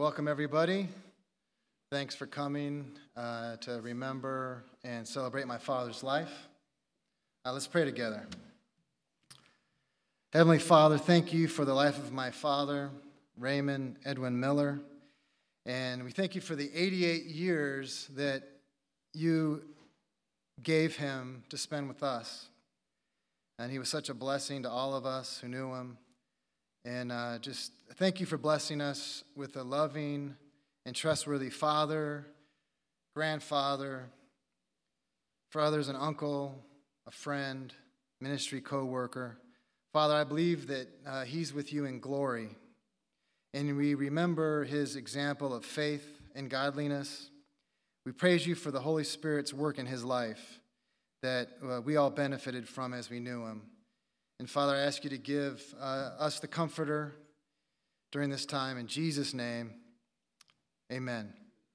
Welcome, everybody. Thanks for coming to remember and celebrate my father's life. Let's pray together. Heavenly Father, thank you for the life of my father, Raymond Edwin Miller. And we thank you for the 88 years that you gave him to spend with us. And he was such a blessing to all of us who knew him. And just thank you for blessing us with a loving and trustworthy father, grandfather, for others an uncle, a friend, ministry co-worker. Father, I believe that he's with you in glory. And we remember his example of faith and godliness. We praise you for the Holy Spirit's work in his life that we all benefited from as we knew him. And Father, I ask you to give us the comforter during this time. In Jesus' name, amen.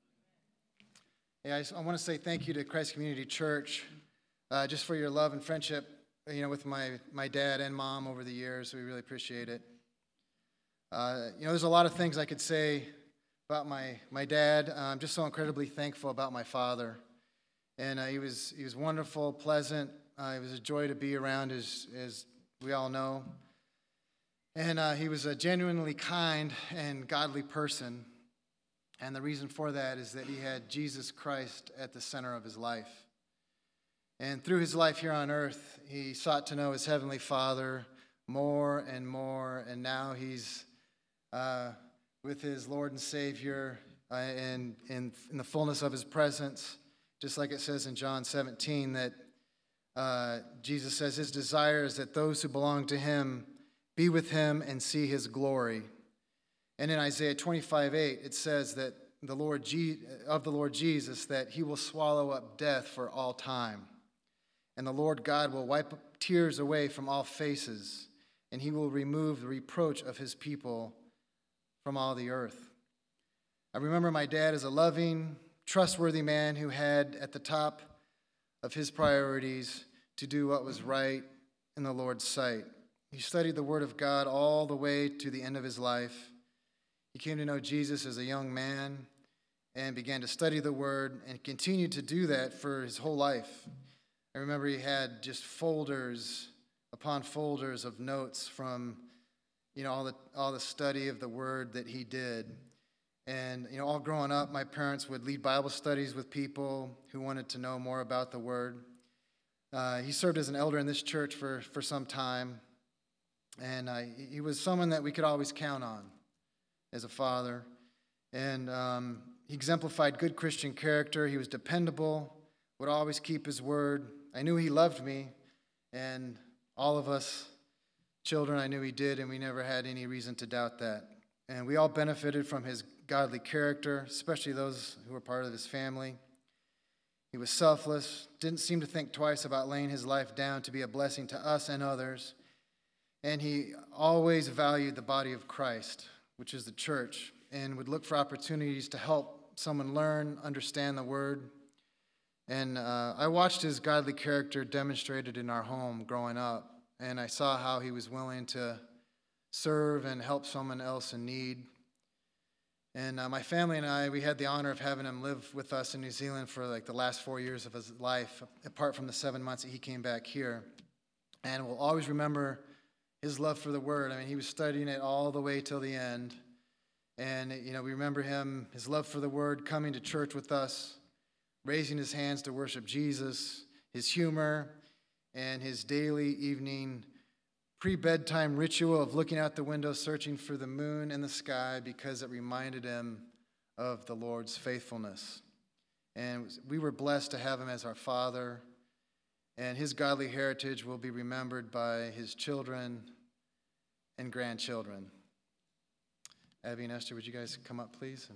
Yeah, I want to say thank you to Christ Community Church just for your love and friendship, with my dad and mom over the years. We really appreciate it. There's a lot of things I could say about my dad. I'm just so incredibly thankful about my father. And he was wonderful, pleasant. It was a joy to be around, as we all know. And he was a genuinely kind and godly person. And the reason for that is that he had Jesus Christ at the center of his life. And through his life here on earth, he sought to know his heavenly Father more and more. And now he's with his Lord and Savior and in the fullness of his presence, just like it says in John 17 that Jesus says his desire is that those who belong to him be with him and see his glory. And in Isaiah 25:8, it says that the Lord Jesus, that he will swallow up death for all time. And the Lord God will wipe tears away from all faces, and he will remove the reproach of his people from all the earth. I remember my dad as a loving, trustworthy man who had at the top of his priorities to do what was right in the Lord's sight. He studied the Word of God all the way to the end of his life. He came to know Jesus as a young man and began to study the Word and continued to do that for his whole life. I remember he had just folders upon folders of notes from all the study of the Word that he did. And all growing up, my parents would lead Bible studies with people who wanted to know more about the Word. He served as an elder in this church for some time, and he was someone that we could always count on as a father. And he exemplified good Christian character. He was dependable, would always keep his word. I knew he loved me, and all of us children, I knew he did, and we never had any reason to doubt that. And we all benefited from his godly character, especially those who were part of his family. He was selfless, didn't seem to think twice about laying his life down to be a blessing to us and others. And he always valued the body of Christ, which is the church, and would look for opportunities to help someone learn, understand the Word. And I watched his godly character demonstrated in our home growing up, and I saw how he was willing to serve and help someone else in need. And my family and I, we had the honor of having him live with us in New Zealand for the last 4 years of his life, apart from the 7 months that he came back here. And we'll always remember his love for the Word. I mean, he was studying it all the way till the end. And, we remember him, his love for the Word, coming to church with us, raising his hands to worship Jesus, his humor, and his daily evening pre-bedtime ritual of looking out the window, searching for the moon in the sky because it reminded him of the Lord's faithfulness. And we were blessed to have him as our father, and his godly heritage will be remembered by his children and grandchildren. Abby and Esther, would you guys come up, please?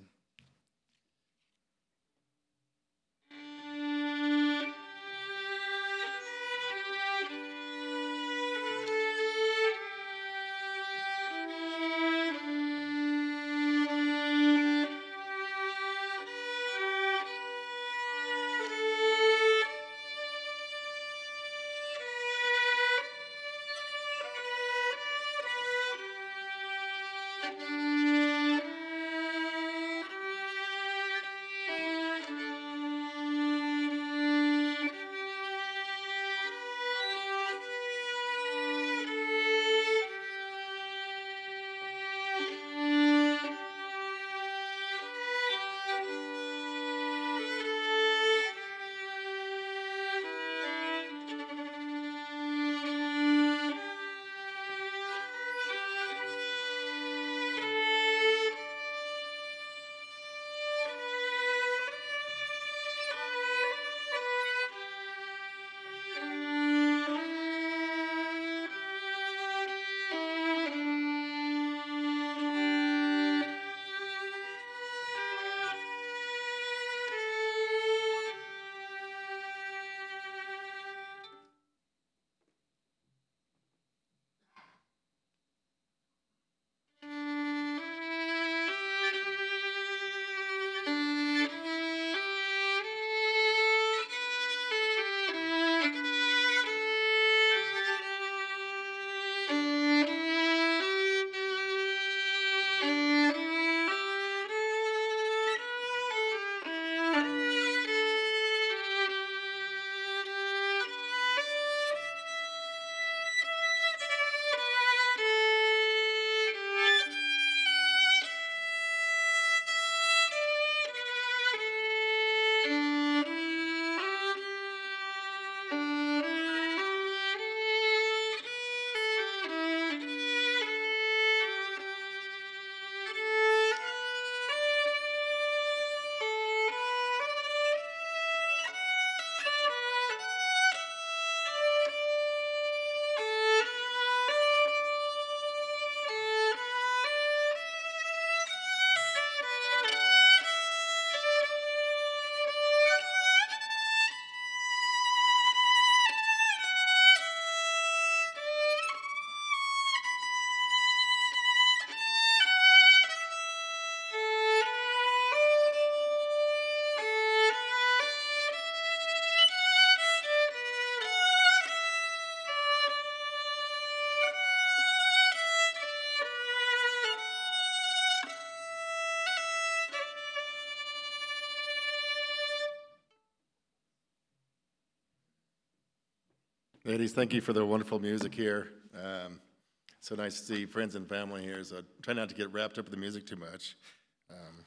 Ladies, thank you for the wonderful music here. So nice to see friends and family here, so try not to get wrapped up in the music too much. Um,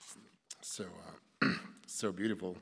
so beautiful.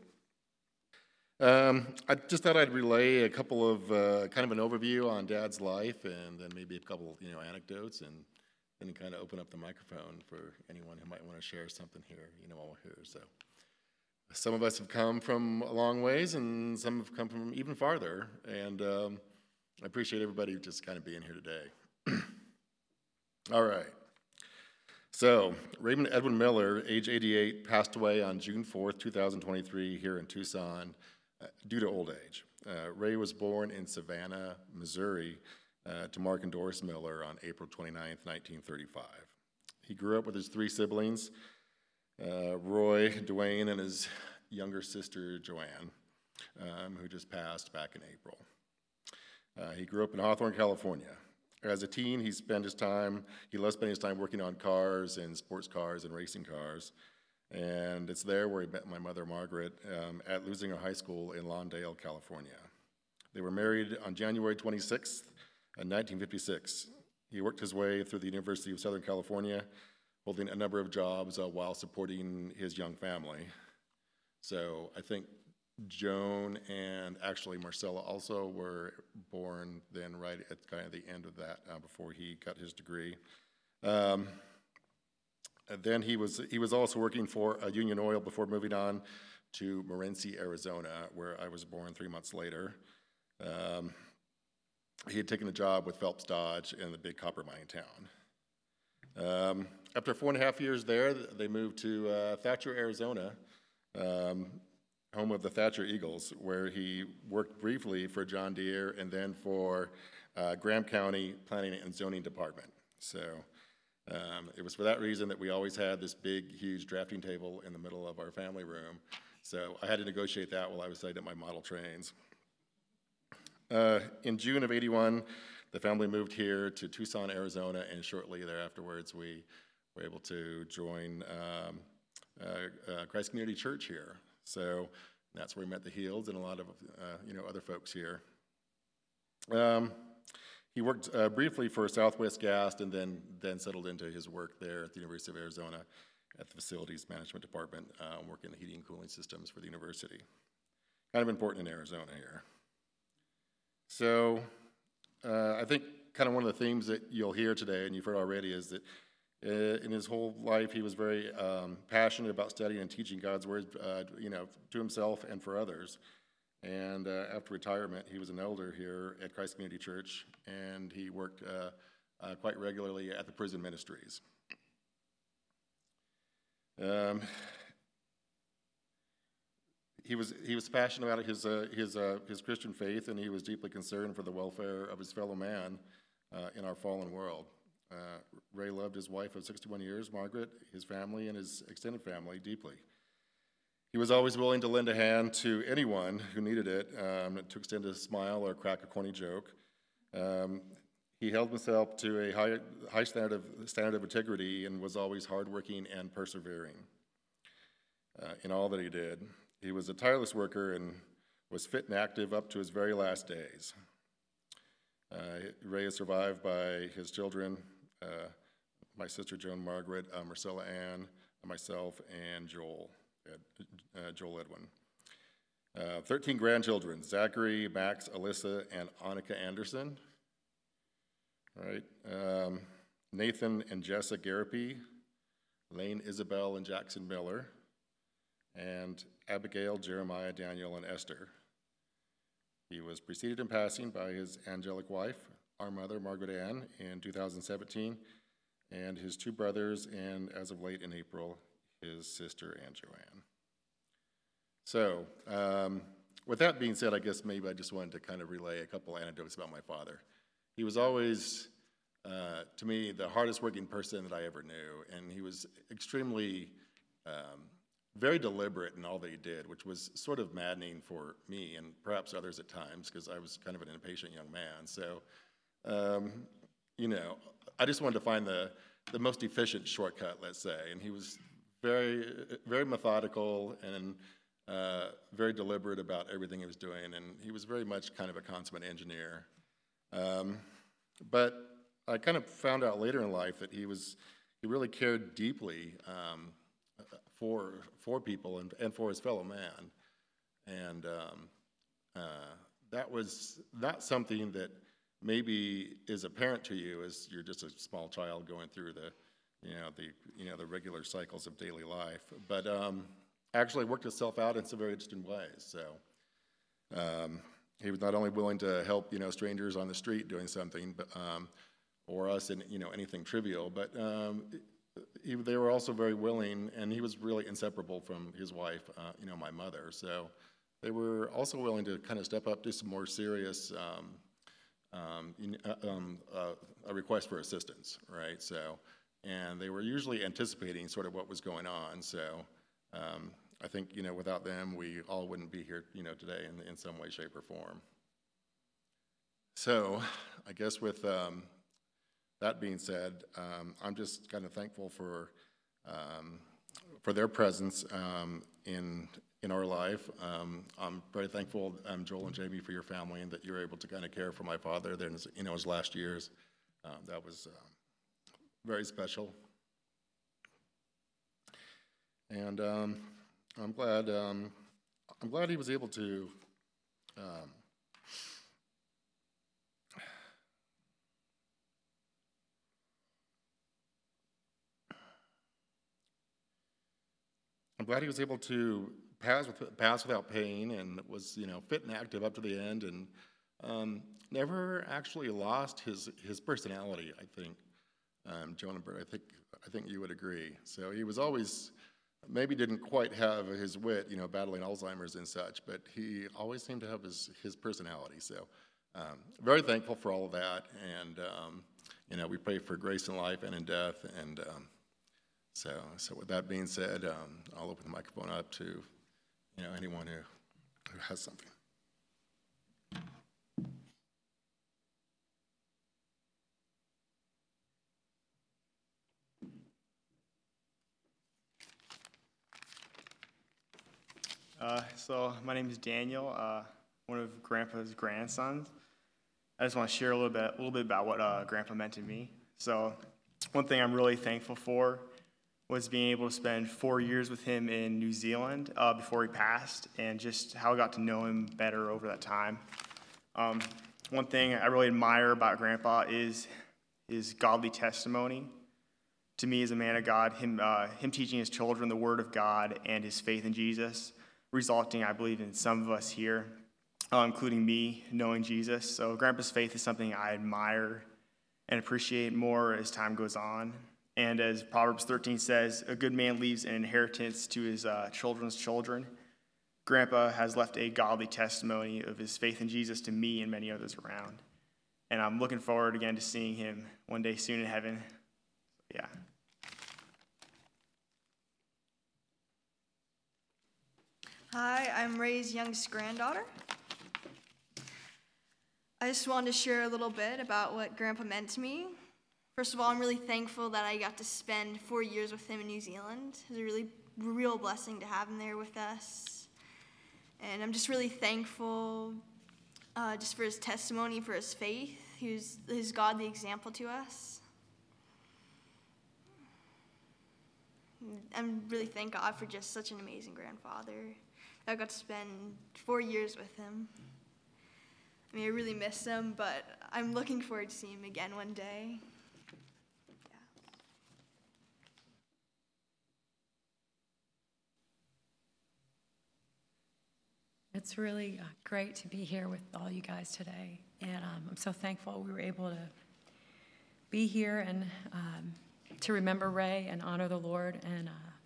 I just thought I'd relay a couple of kind of an overview on Dad's life, and then maybe a couple, anecdotes, and then kind of open up the microphone for anyone who might want to share something here, while we're here. So some of us have come from a long ways, and some have come from even farther, and I appreciate everybody just kind of being here today. All right. So Raymond Edwin Miller, age 88, passed away on June 4th, 2023 here in Tucson due to old age. Ray was born in Savannah, Missouri to Mark and Doris Miller on April 29th, 1935. He grew up with his three siblings, Roy, Dwayne, and his younger sister, Joanne, who just passed back in April. He grew up in Hawthorne, California. As a teen, he loved spending his time working on cars and sports cars and racing cars. And it's there where he met my mother, Margaret, at Lusinger High School in Lawndale, California. They were married on January 26th, 1956. He worked his way through the University of Southern California, holding a number of jobs while supporting his young family. So I think Joan and actually Marcella also were born then right at kind of the end of that before he got his degree. And then he was also working for Union Oil before moving on to Morenci, Arizona, where I was born 3 months later. He had taken a job with Phelps Dodge in the big copper mine town. After 4.5 years there, they moved to Thatcher, Arizona, home of the Thatcher Eagles, where he worked briefly for John Deere and then for Graham County Planning and Zoning Department. So it was for that reason that we always had this big, huge drafting table in the middle of our family room. So I had to negotiate that while I was studying at my model trains. In June of '81, the family moved here to Tucson, Arizona, and shortly thereafterwards we were able to join Christ Community Church here. So that's where we met the Healds and a lot of other folks here. He worked briefly for Southwest Gas and then settled into his work there at the University of Arizona at the Facilities Management Department, working the heating and cooling systems for the university. Kind of important in Arizona here. So I think kind of one of the themes that you'll hear today, and you've heard already, is that in his whole life, he was very passionate about studying and teaching God's word, to himself and for others. And after retirement, he was an elder here at Christ Community Church, and he worked quite regularly at the prison ministries. He was passionate about his Christian faith, and he was deeply concerned for the welfare of his fellow man in our fallen world. Ray loved his wife of 61 years, Margaret, his family, and his extended family deeply. He was always willing to lend a hand to anyone who needed it, to extend a smile or crack a corny joke. He held himself to a high standard of integrity and was always hardworking and persevering in all that he did. He was a tireless worker and was fit and active up to his very last days. Ray is survived by his children, my sister Joan Margaret, Marcella Ann, myself, and Joel Edwin. 13 grandchildren, Zachary, Max, Alyssa, and Annika Anderson. All right. Nathan and Jessa Garapi, Lane Isabel and Jackson Miller, and Abigail, Jeremiah, Daniel, and Esther. He was preceded in passing by his angelic wife, our mother, Margaret Ann, in 2017, and his two brothers, and as of late in April, his sister, Ann Joanne. So, with that being said, I guess maybe I just wanted to kind of relay a couple anecdotes about my father. He was always, to me, the hardest working person that I ever knew, and he was extremely very deliberate in all that he did, which was sort of maddening for me and perhaps others at times, because I was kind of an impatient young man. So, I just wanted to find the most efficient shortcut, let's say. And he was very, very methodical and very deliberate about everything he was doing, and he was very much kind of a consummate engineer. But I kind of found out later in life that he really cared deeply for people and for his fellow man, and that was not something that maybe is apparent to you as you're just a small child going through the regular cycles of daily life, but actually worked itself out in some very interesting ways. So he was not only willing to help strangers on the street doing something, but or us in anything trivial, but they were also very willing, and he was really inseparable from his wife, my mother. So they were also willing to kind of step up to some more serious a request for assistance, right? So, and they were usually anticipating sort of what was going on. So I think, without them, we all wouldn't be here, today in some way, shape, or form. So I guess with that being said, I'm just kind of thankful for their presence in our life. I'm very thankful, Joel and Jamie, for your family, and that you're able to kind of care for my father there in his last years. That was very special. And I'm glad he was able to pass without pain, and was fit and active up to the end, and never actually lost his personality. I think, Joan and Bert, I think you would agree. So he was always, maybe didn't quite have his wit, battling Alzheimer's and such, but he always seemed to have his personality. So very thankful for all of that, and we pray for grace in life and in death, and so with that being said, I'll open the microphone up to anyone who has something. So my name is Daniel, one of Grandpa's grandsons. I just want to share a little bit about what Grandpa meant to me. So one thing I'm really thankful for was being able to spend 4 years with him in New Zealand before he passed, and just how I got to know him better over that time. One thing I really admire about Grandpa is his godly testimony. To me, as a man of God, him teaching his children the Word of God and his faith in Jesus, resulting, I believe, in some of us here, including me, knowing Jesus. So Grandpa's faith is something I admire and appreciate more as time goes on. And as Proverbs 13 says, a good man leaves an inheritance to his children's children. Grandpa has left a godly testimony of his faith in Jesus to me and many others around. And I'm looking forward again to seeing him one day soon in heaven. Yeah. Hi, I'm Ray's youngest granddaughter. I just wanted to share a little bit about what Grandpa meant to me. First of all, I'm really thankful that I got to spend 4 years with him in New Zealand. It was a really real blessing to have him there with us. And I'm just really thankful just for his testimony, for his faith. He was his godly example to us. I really thank God for just such an amazing grandfather. I got to spend 4 years with him. I mean, I really miss him, but I'm looking forward to seeing him again one day. It's really great to be here with all you guys today, and I'm so thankful we were able to be here and to remember Ray and honor the Lord. And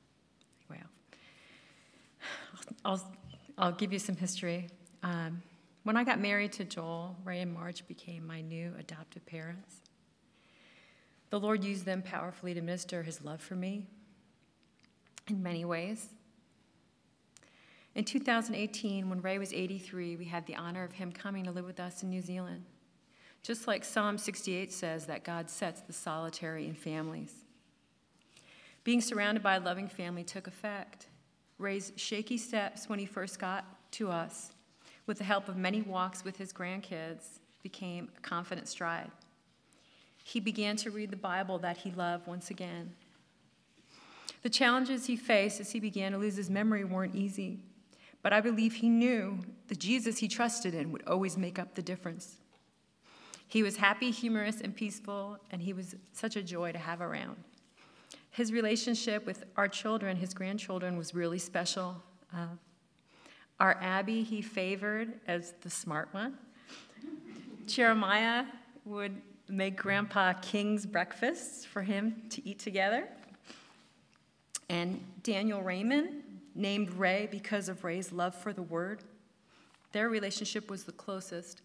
I'll give you some history. When I got married to Joel, Ray and Marge became my new adoptive parents. The Lord used them powerfully to minister his love for me in many ways. In 2018, when Ray was 83, we had the honor of him coming to live with us in New Zealand. Just like Psalm 68 says that God sets the solitary in families. Being surrounded by a loving family took effect. Ray's shaky steps when he first got to us, with the help of many walks with his grandkids, became a confident stride. He began to read the Bible that he loved once again. The challenges he faced as he began to lose his memory weren't easy, but I believe he knew the Jesus he trusted in would always make up the difference. He was happy, humorous, and peaceful, and he was such a joy to have around. His relationship with our children, his grandchildren, was really special. Our Abby he favored as the smart one. Jeremiah would make Grandpa King's breakfasts for him to eat together. And Daniel Raymond named Ray because of Ray's love for the Word. Their relationship was the closest.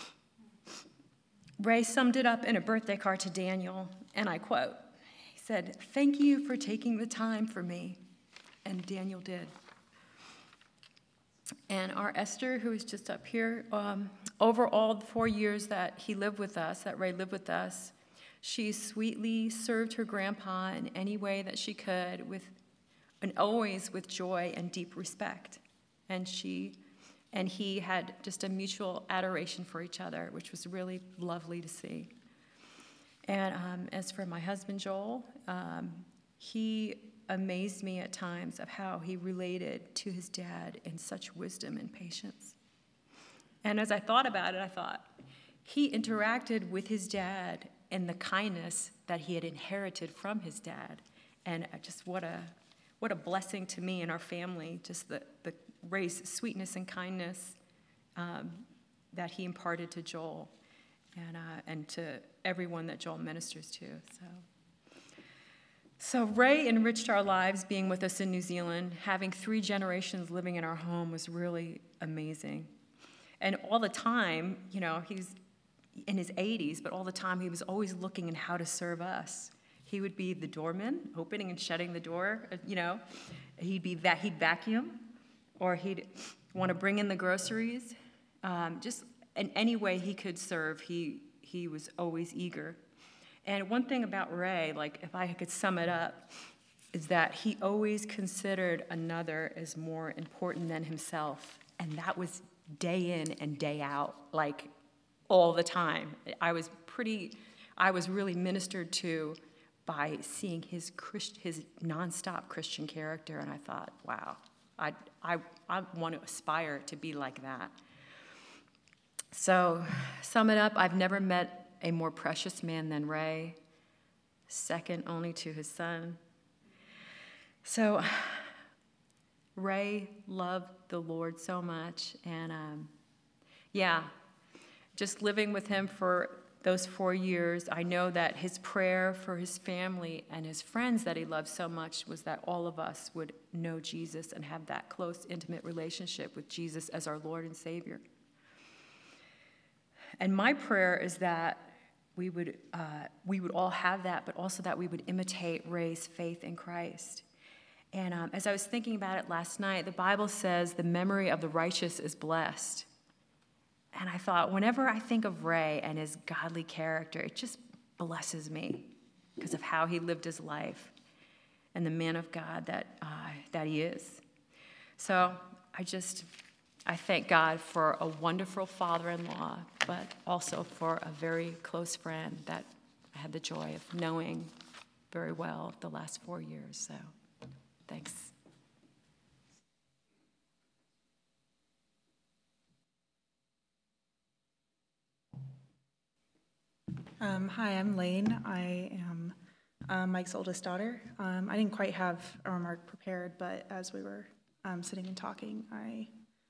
Ray summed it up in a birthday card to Daniel, and I quote, he said, "Thank you for taking the time for me." And Daniel did. And our Esther, who is just up here, over all the 4 years that he lived with us, that Ray lived with us, she sweetly served her grandpa in any way that she could, and always with joy and deep respect. And he had just a mutual adoration for each other, which was really lovely to see. And as for my husband, Joel, he amazed me at times of how he related to his dad in such wisdom and patience. And as I thought about it, I thought, he interacted with his dad in the kindness that he had inherited from his dad. And just what a blessing to me and our family, just the Ray's sweetness and kindness that he imparted to Joel and to everyone that Joel ministers to. So Ray enriched our lives being with us in New Zealand. Having 3 generations living in our home was really amazing. And all the time, he's in his 80s, but all the time he was always looking at how to serve us. He would be the doorman, opening and shutting the door, He'd vacuum, or he'd want to bring in the groceries. Just in any way he could serve, he was always eager. And one thing about Ray, if I could sum it up, is that he always considered another as more important than himself. And that was day in and day out, all the time. I was really ministered to by seeing his nonstop Christian character, and I thought, wow, I want to aspire to be like that. So, sum it up, I've never met a more precious man than Ray, second only to his son. So, Ray loved the Lord so much, and just living with him for those 4 years, I know that his prayer for his family and his friends that he loved so much was that all of us would know Jesus and have that close, intimate relationship with Jesus as our Lord and Savior. And my prayer is that we would all have that, but also that we would imitate Ray's faith in Christ. And as I was thinking about it last night, the Bible says the memory of the righteous is blessed. And I thought, whenever I think of Ray and his godly character, it just blesses me because of how he lived his life and the man of God that he is. So I thank God for a wonderful father-in-law, but also for a very close friend that I had the joy of knowing very well the last 4 years. So thanks. Hi, I'm Lane. I am Mike's oldest daughter. I didn't quite have a remark prepared, but as we were sitting and talking, I,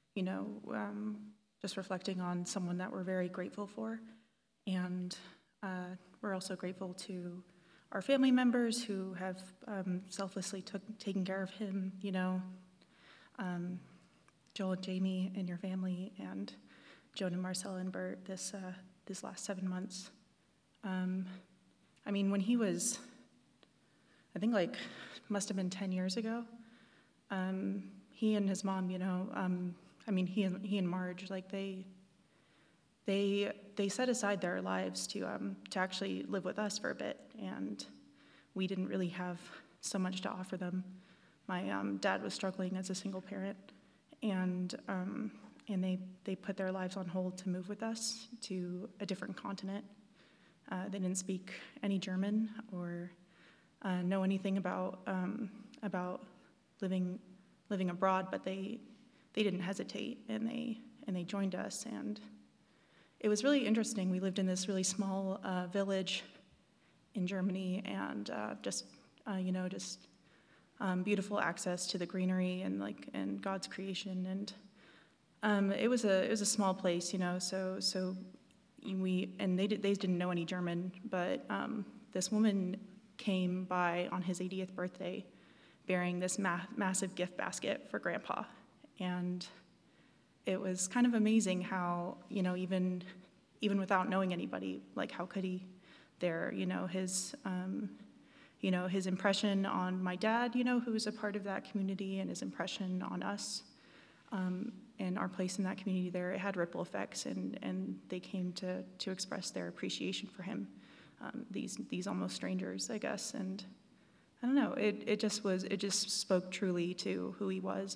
just reflecting on someone that we're very grateful for. And we're also grateful to our family members who have selflessly taken care of him, Joel and Jamie and your family, and Joan and Marcella and Bert this last 7 months. When he was, I think must have been 10 years ago, he and his mom, he and Marge, they set aside their lives to actually live with us for a bit, and we didn't really have so much to offer them. My dad was struggling as a single parent, and they put their lives on hold to move with us to a different continent. They didn't speak any German or know anything about living abroad, but they didn't hesitate, and they joined us. And it was really interesting. We lived in this really small village in Germany, and just beautiful access to the greenery and God's creation. And it was a small place, so they didn't know any German, but this woman came by on his 80th birthday bearing this massive gift basket for Grandpa. And it was kind of amazing how, even without knowing anybody, like how could he there, his impression on my dad, who was a part of that community, and his impression on us, and our place in that community there, it had ripple effects, and they came to express their appreciation for him, these almost strangers, I guess. And I don't know, it just spoke truly to who he was,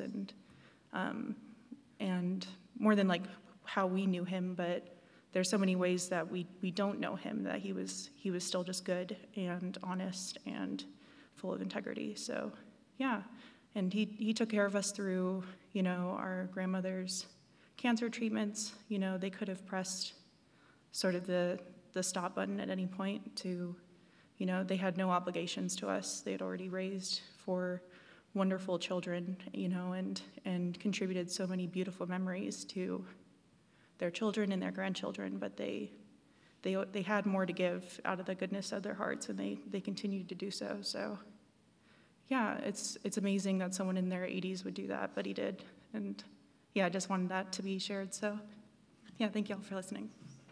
and more than like how we knew him, but there's so many ways that we don't know him, that he was still just good and honest and full of integrity. So yeah, and he took care of us through, our grandmother's cancer treatments. They could have pressed sort of the stop button at any point to, they had no obligations to us. They had already raised 4 wonderful children, and contributed so many beautiful memories to their children and their grandchildren, but they had more to give out of the goodness of their hearts, and they continued to do so. So yeah, it's amazing that someone in their 80s would do that, but he did. And yeah, I just wanted that to be shared. So yeah, thank you all for listening.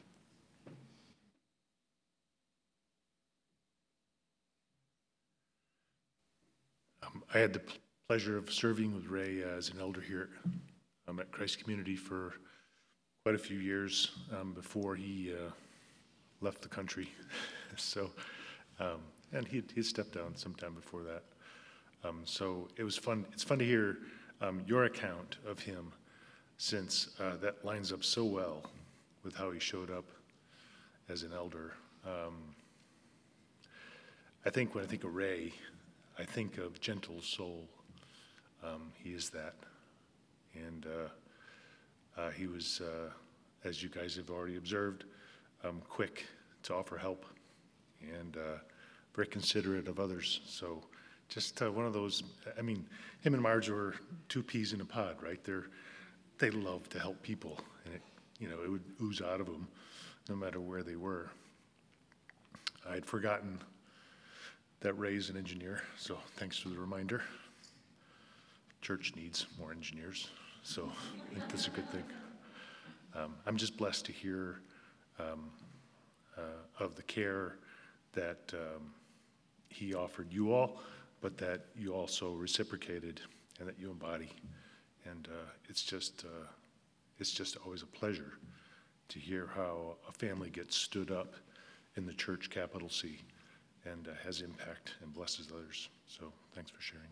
I had the pleasure of serving with Ray as an elder here at Christ Community for quite a few years before he left the country. So, and he stepped down sometime before that. So it was fun. It's fun to hear your account of him, since that lines up so well with how he showed up as an elder. I think when I think of Ray, I think of gentle soul. He is that. And he was, as you guys have already observed, quick to offer help, and very considerate of others. So just one of those, him and Marge were 2 peas in a pod, right? They love to help people, and it would ooze out of them no matter where they were. I'd forgotten that Ray's an engineer, so thanks for the reminder. Church needs more engineers, so I think that's a good thing. I'm just blessed to hear of the care that he offered you all, but that you also reciprocated and that you embody. And it's just always a pleasure to hear how a family gets stood up in the church, capital C, and has impact and blesses others. So thanks for sharing.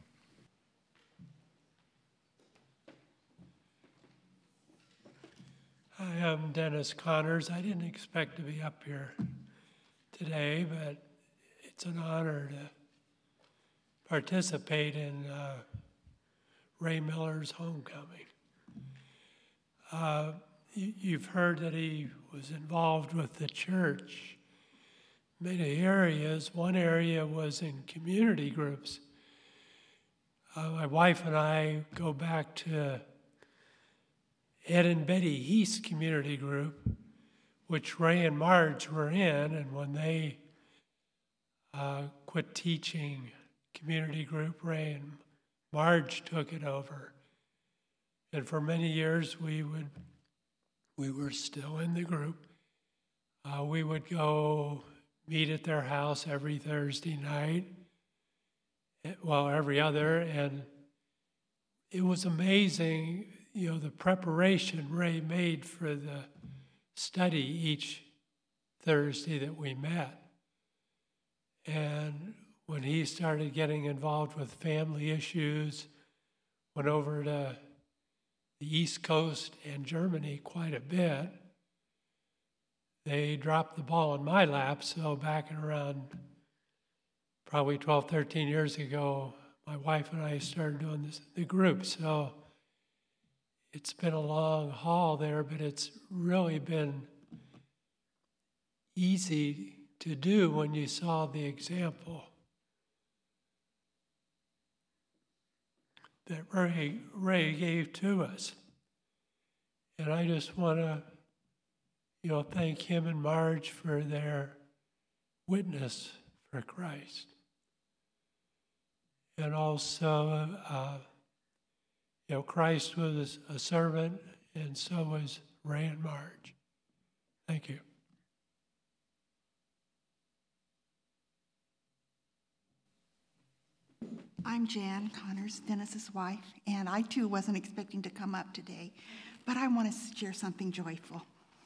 Hi, I'm Dennis Connors. I didn't expect to be up here today, but it's an honor to participate in Ray Miller's homecoming. You've heard that he was involved with the church in many areas. One area was in community groups. My wife and I go back to Ed and Betty Heath's community group, which Ray and Marge were in, and when they quit teaching community group, Ray and Marge took it over. And for many years, we were still in the group. We would go meet at their house every Thursday night, well, every other, and it was amazing, the preparation Ray made for the study each Thursday that we met. And when he started getting involved with family issues, went over to the East Coast and Germany quite a bit. They dropped the ball in my lap, so back in around probably 12, 13 years ago, my wife and I started doing the group. So it's been a long haul there, but it's really been easy to do when you saw the example that Ray gave to us. And I just want to, thank him and Marge for their witness for Christ. And also, Christ was a servant, and so was Ray and Marge. Thank you. I'm Jan Connors, Dennis's wife, and I too wasn't expecting to come up today, but I want to share something joyful.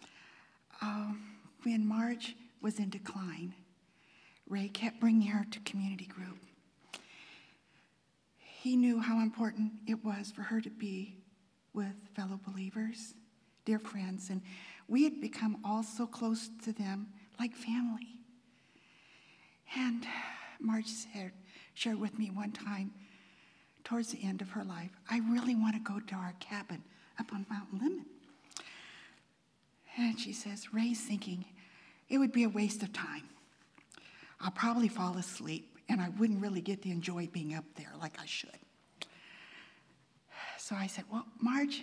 When Marge was in decline, Ray kept bringing her to community group. He knew how important it was for her to be with fellow believers, dear friends, and we had become all so close to them, like family. And Marge shared with me one time, towards the end of her life, I really want to go to our cabin up on Mount Lemmon. And she says, Ray's thinking it would be a waste of time. I'll probably fall asleep, and I wouldn't really get to enjoy being up there like I should. So I said, well, Marge,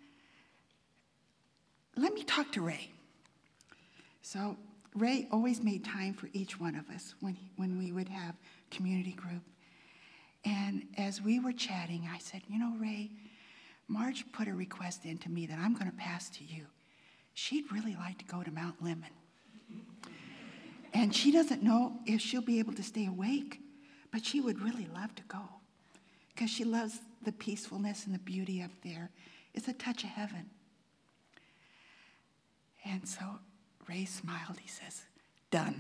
let me talk to Ray. So Ray always made time for each one of us when we would have community group. And as we were chatting, I said, Ray, Marge put a request into me that I'm going to pass to you. She'd really like to go to Mount Lemmon. And she doesn't know if she'll be able to stay awake, but she would really love to go because she loves the peacefulness and the beauty up there. It's a touch of heaven. And so Ray smiled. He says, done.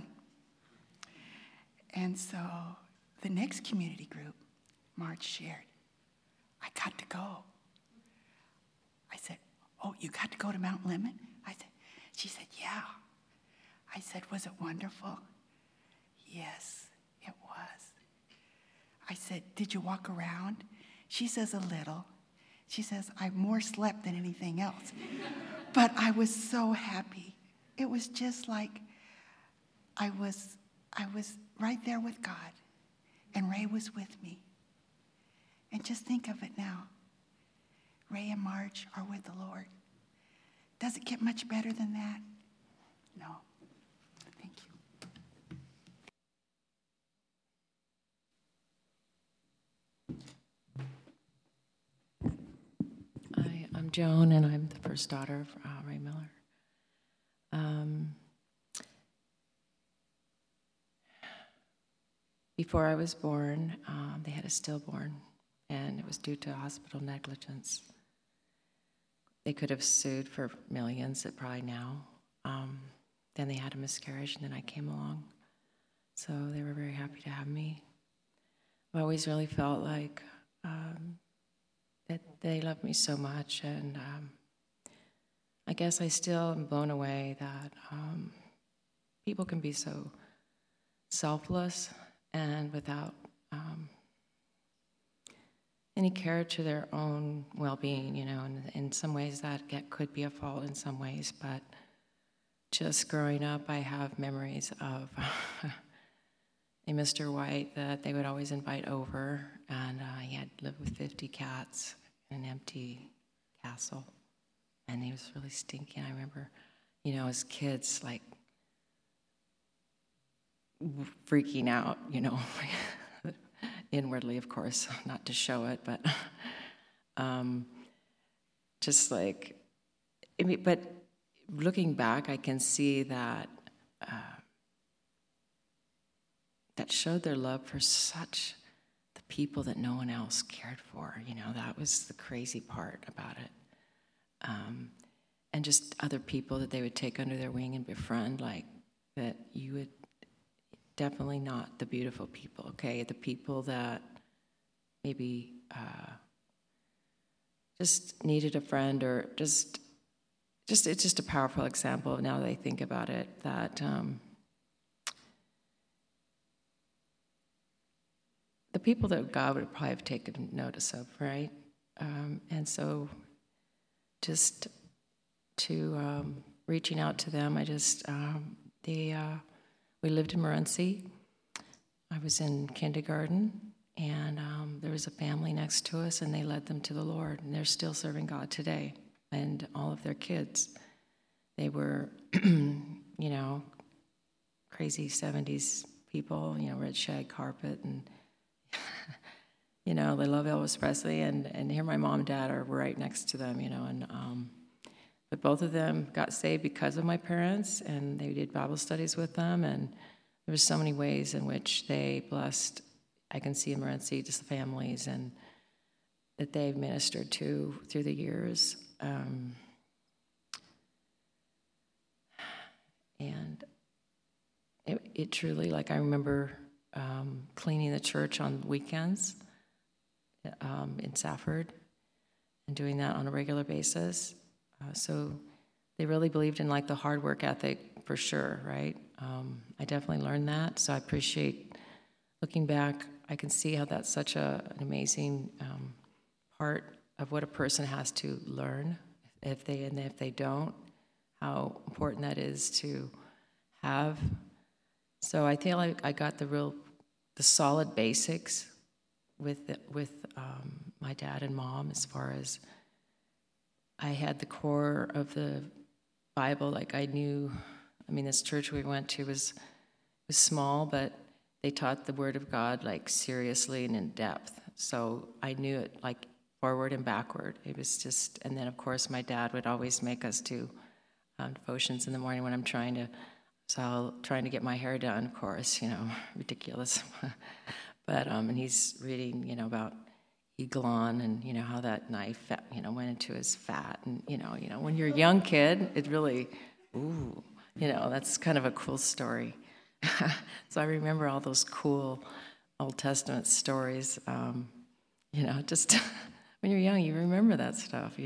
And so the next community group, Marge shared, I got to go. I said, oh, you got to go to Mount Lemmon? She said, yeah. I said, was it wonderful? Yes, it was. I said, did you walk around? She says, a little. She says, I more slept than anything else. But I was so happy. It was just like I was right there with God, and Ray was with me. And just think of it now. Ray and Marge are with the Lord. Does it get much better than that? No. Thank you. I'm Joan, and I'm the first daughter of Ray Miller. Before I was born, they had a stillborn, and it was due to hospital negligence. They could have sued for millions, probably now. Then they had a miscarriage, and then I came along. So they were very happy to have me. I always really felt like that they loved me so much, and I guess I still am blown away that people can be so selfless and without any care to their own well-being, and in some ways that could be a fault in some ways, but just growing up, I have memories of a Mr. White that they would always invite over, and he had lived with 50 cats in an empty castle, and he was really stinky. And I remember, as kids, like, freaking out, inwardly, of course, not to show it, but just like, but looking back, I can see that that showed their love for such the people that no one else cared for. That was the crazy part about it. And just other people that they would take under their wing and befriend, like that you would definitely not the beautiful people, okay? The people that maybe just needed a friend, or just it's just a powerful example now that I think about it, that the people that God would probably have taken notice of, right? And so just to reaching out to them, we lived in Morenci. I was in kindergarten, and there was a family next to us, and they led them to the Lord, and they're still serving God today. And all of their kids, they were, crazy 70s people, red shag carpet, and they love Elvis Presley, and here my mom and dad are right next to them, but both of them got saved because of my parents, and they did Bible studies with them, and there were so many ways in which they blessed, I can see in Morenci, just the families, and that they've ministered to through the years. And it truly, like, I remember cleaning the church on weekends in Safford, and doing that on a regular basis. So they really believed in, like, the hard work ethic for sure, right? I definitely learned that. So I appreciate, looking back, I can see how that's such an amazing part of what a person has to learn if they don't, how important that is to have. So I feel like I got the solid basics with my dad and mom, as far as I had the core of the Bible. Like, I knew, this church we went to was small, but they taught the Word of God, like, seriously and in depth. So I knew it, like, forward and backward. It was just, and then of course my dad would always make us do devotions in the morning when I'm trying to get my hair done, of course, ridiculous. But, and he's reading, about Eglon, and, how that knife, went into his fat. And, when you're a young kid, it really, that's kind of a cool story. So I remember all those cool Old Testament stories, just when you're young, you remember that stuff,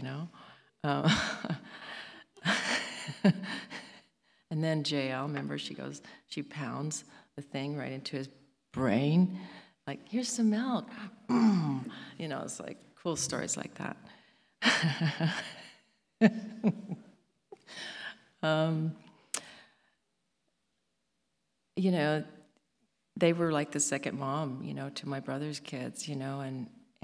And then JL, remember, she pounds the thing right into his brain, like, here's some milk. It's like cool stories like that. They were like the second mom, to my brother's kids, and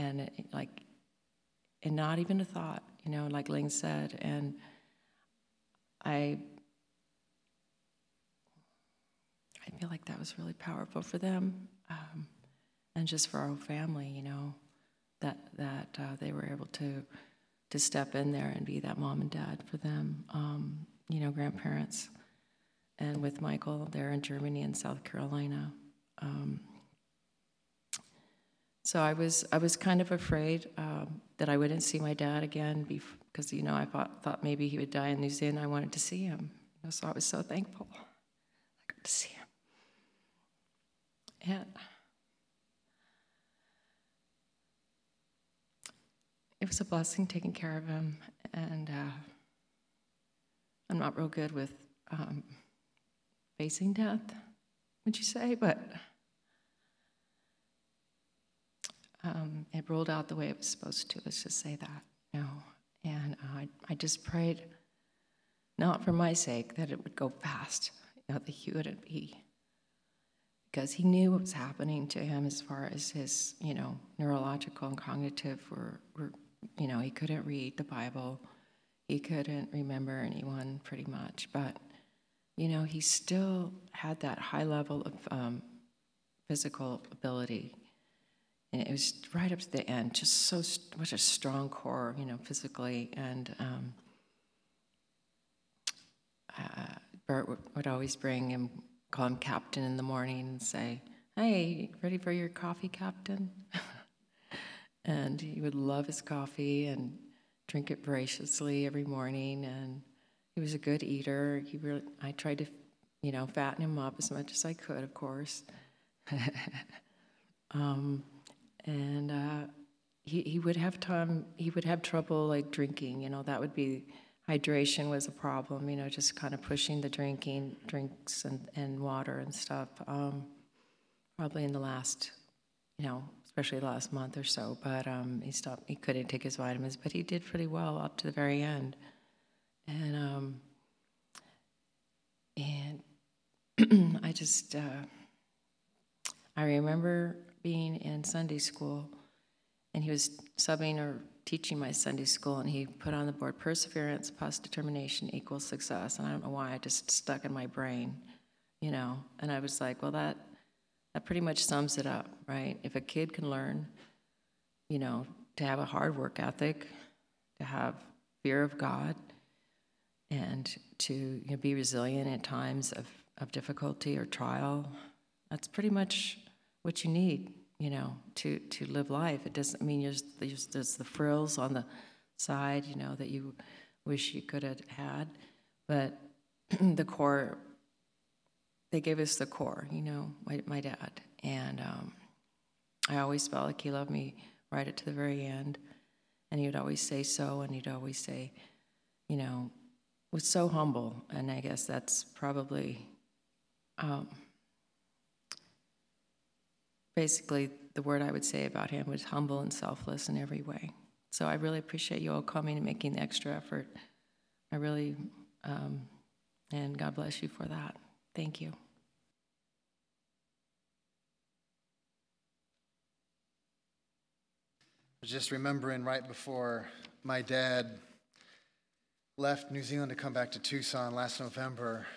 not even a thought, like Ling said. And I feel like that was really powerful for them, and just for our whole family, that they were able to step in there and be that mom and dad for them, grandparents. And with Michael, they're in Germany and South Carolina. So I was kind of afraid that I wouldn't see my dad again, because I thought maybe he would die in New Zealand. I wanted to see him, so I was so thankful I got to see him. And it was a blessing taking care of him. And I'm not real good with facing death, would you say? But it rolled out the way it was supposed to. Let's just say that, And I just prayed, not for my sake, that it would go fast, that he wouldn't be, because he knew what was happening to him as far as his, neurological and cognitive were, he couldn't read the Bible, he couldn't remember anyone pretty much, but, he still had that high level of physical ability. And it was right up to the end, just such a strong core, physically. And Bert would always bring him, call him Captain in the morning, and say, "Hey, ready for your coffee, Captain?" And he would love his coffee and drink it voraciously every morning. And he was a good eater. I tried to, fatten him up as much as I could, of course. And he would have trouble like drinking, that would be, hydration was a problem, just kind of pushing the drinks and water and stuff, probably in the last, especially the last month or so, but he couldn't take his vitamins, but he did pretty well up to the very end. And I remember being in Sunday school, and he was subbing or teaching my Sunday school, and he put on the board, perseverance plus determination equals success. And I don't know why, it just stuck in my brain, And I was like, well, that pretty much sums it up, right? If a kid can learn, to have a hard work ethic, to have fear of God, and to be resilient at times of difficulty or trial, that's pretty much what you need, to live life. It doesn't mean there's the frills on the side, that you wish you could have had, but the core, they gave us the core, my dad. And I always felt like he loved me right up to the very end, and he would always say so, and he'd always say, was so humble, and I guess that's probably basically the word I would say about him, was humble and selfless in every way. So I really appreciate you all coming and making the extra effort. I really, and God bless you for that. Thank you. Just remembering right before my dad left New Zealand to come back to Tucson last November,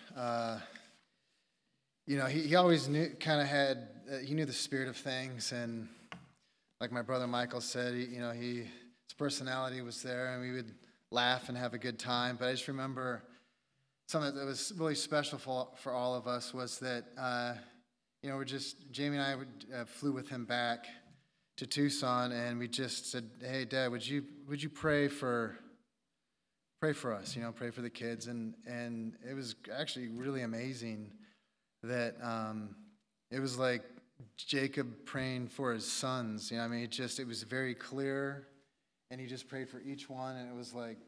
he always knew, he knew the spirit of things, and like my brother Michael said, his personality was there, and we would laugh and have a good time. But I just remember something that was really special for all of us was that, Jamie and I flew with him back to Tucson, and we just said, hey, Dad, would you pray for us, pray for the kids, and it was actually really amazing that it was like Jacob praying for his sons. It was very clear, and he just prayed for each one, and it was like,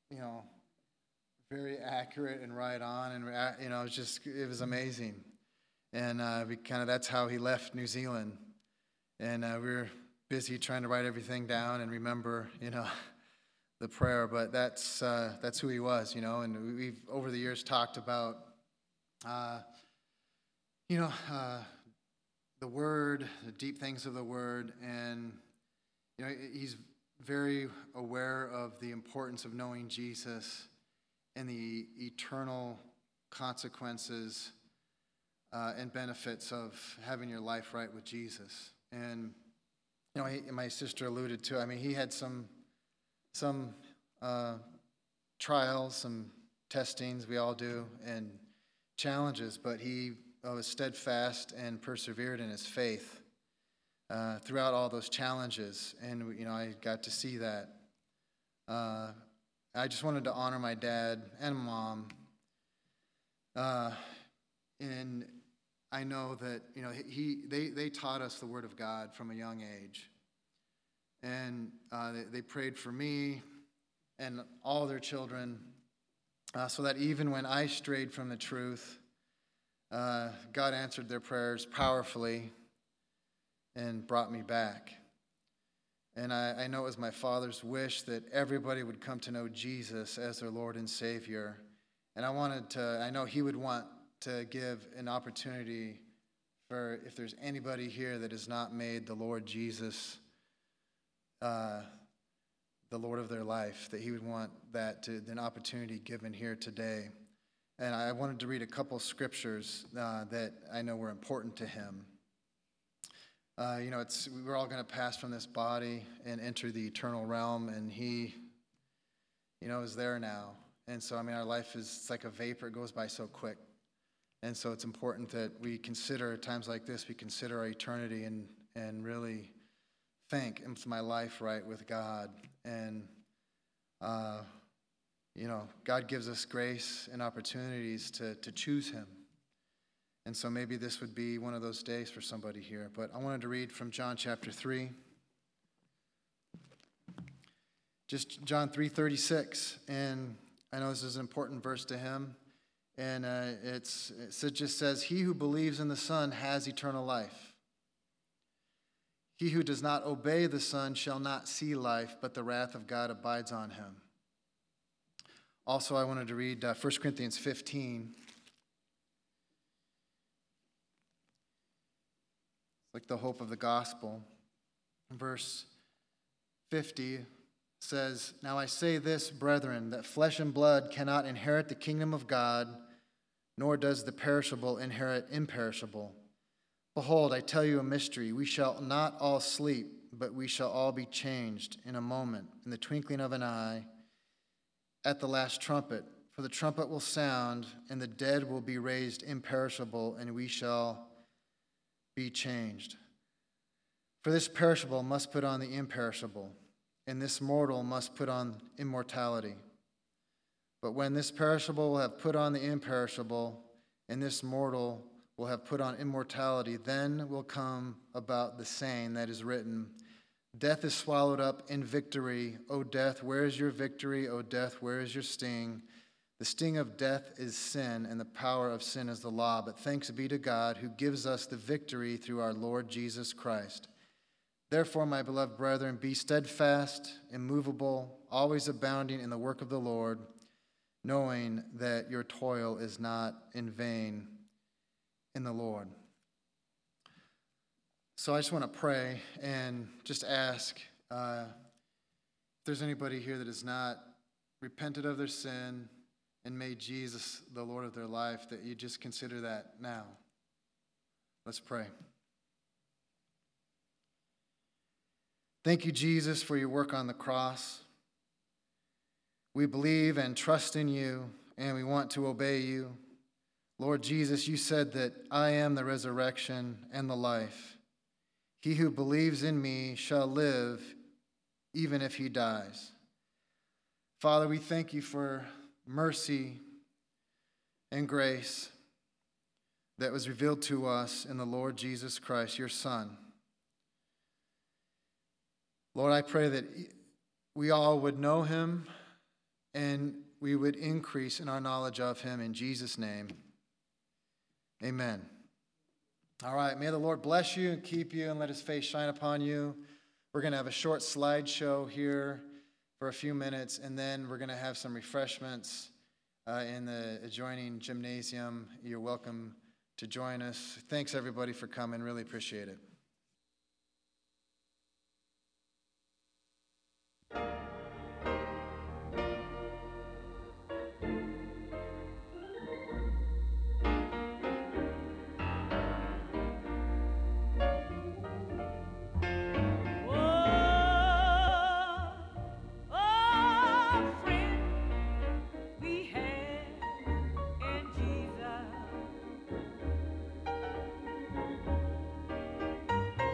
very accurate and right on, and it was amazing. And that's how he left New Zealand, and we were busy trying to write everything down and remember, the prayer, but that's who he was, and we've over the years talked about, the Word, the deep things of the Word, and, he's very aware of the importance of knowing Jesus and the eternal consequences and benefits of having your life right with Jesus. And, my sister alluded to, he had some trials, some testings, we all do, and challenges, but he was steadfast and persevered in his faith throughout all those challenges, and I got to see that. I just wanted to honor my dad and mom, and I know that they taught us the Word of God from a young age, and they prayed for me and all their children, so that even when I strayed from the truth, God answered their prayers powerfully and brought me back. And I know it was my Father's wish that everybody would come to know Jesus as their Lord and Savior. And I know He would want to give an opportunity for, if there's anybody here that has not made the Lord Jesus the Lord of their life, that He would want an opportunity given here today. And I wanted to read a couple scriptures that I know were important to Him. We're all going to pass from this body and enter the eternal realm, and He, is there now. And so, our life it's like a vapor, it goes by so quick. And so it's important that we consider, at times like this, we consider our eternity and really think, is my life right with God? And, God gives us grace and opportunities to choose Him. And so maybe this would be one of those days for somebody here. But I wanted to read from John chapter 3. Just John 3:36. And I know this is an important verse to him. And it just says, "He who believes in the Son has eternal life. He who does not obey the Son shall not see life, but the wrath of God abides on him." Also, I wanted to read 1 Corinthians 15. Like the hope of the gospel. Verse 50 says, "Now I say this, brethren, that flesh and blood cannot inherit the kingdom of God, nor does the perishable inherit imperishable. Behold, I tell you a mystery. We shall not all sleep, but we shall all be changed in a moment, in the twinkling of an eye, at the last trumpet. For the trumpet will sound, and the dead will be raised imperishable, and we shall be changed. For this perishable must put on the imperishable, and this mortal must put on immortality. But when this perishable will have put on the imperishable, and this mortal will have put on immortality, then will come about the saying that is written, Death is swallowed up in victory. O death, where is your victory? O death, where is your sting? The sting of death is sin, and the power of sin is the law. But thanks be to God who gives us the victory through our Lord Jesus Christ. Therefore, my beloved brethren, be steadfast, immovable, always abounding in the work of the Lord, knowing that your toil is not in vain in the Lord." So I just want to pray and just ask if there's anybody here that has not repented of their sin and made Jesus the Lord of their life, that you just consider that now. Let's pray. Thank you, Jesus, for your work on the cross. We believe and trust in you, and we want to obey you. Lord Jesus, you said that I am the resurrection and the life. He who believes in me shall live even if he dies. Father, we thank you for mercy and grace that was revealed to us in the Lord Jesus Christ, your Son. Lord, I pray that we all would know him and we would increase in our knowledge of him in Jesus' name. Amen. All right, may the Lord bless you and keep you and let his face shine upon you. We're going to have a short slideshow here for a few minutes, and then we're going to have some refreshments in the adjoining gymnasium. You're welcome to join us. Thanks, everybody, for coming. Really appreciate it.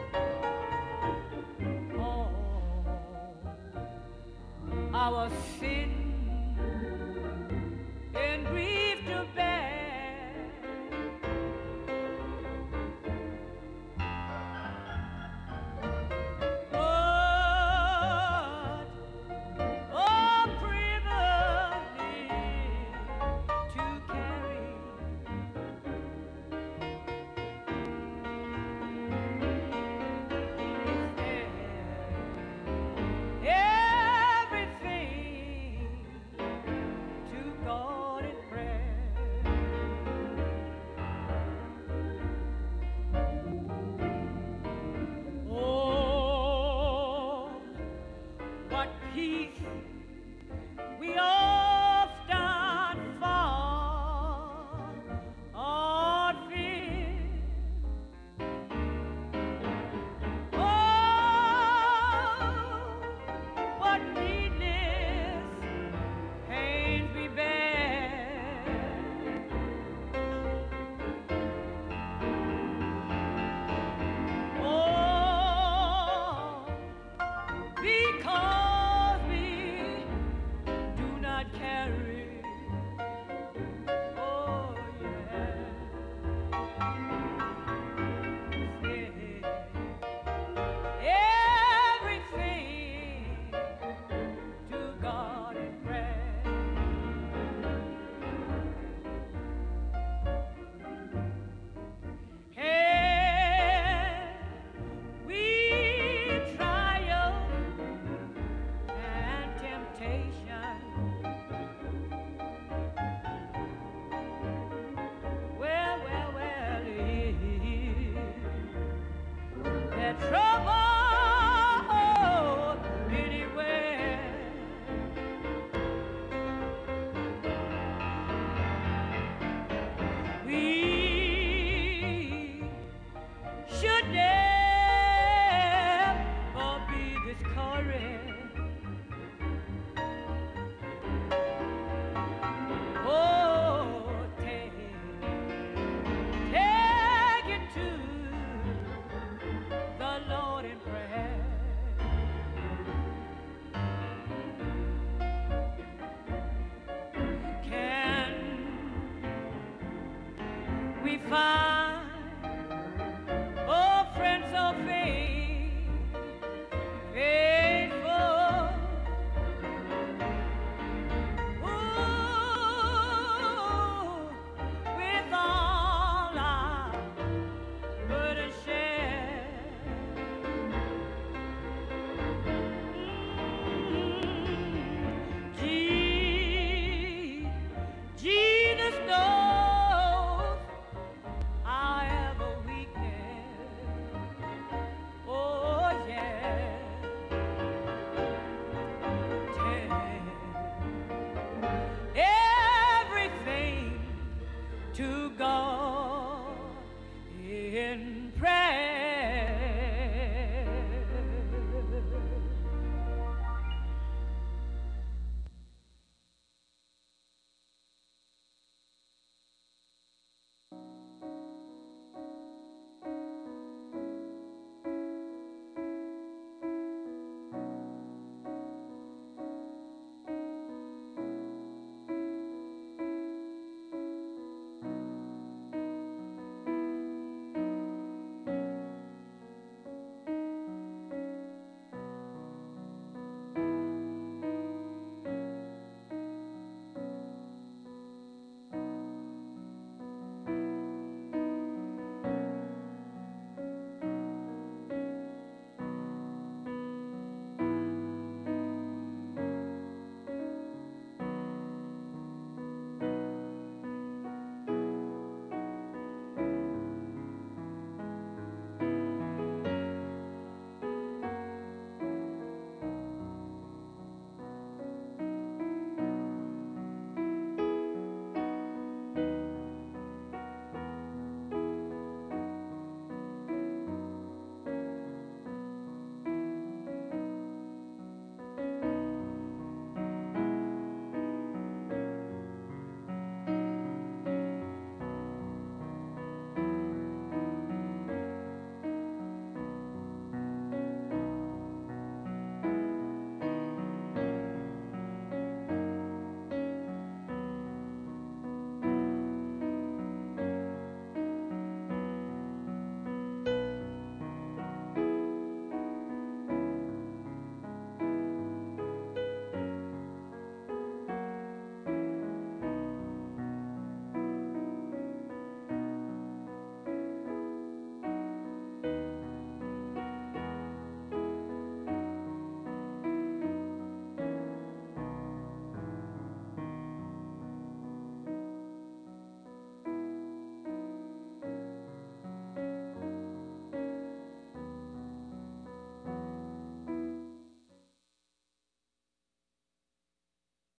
Our sin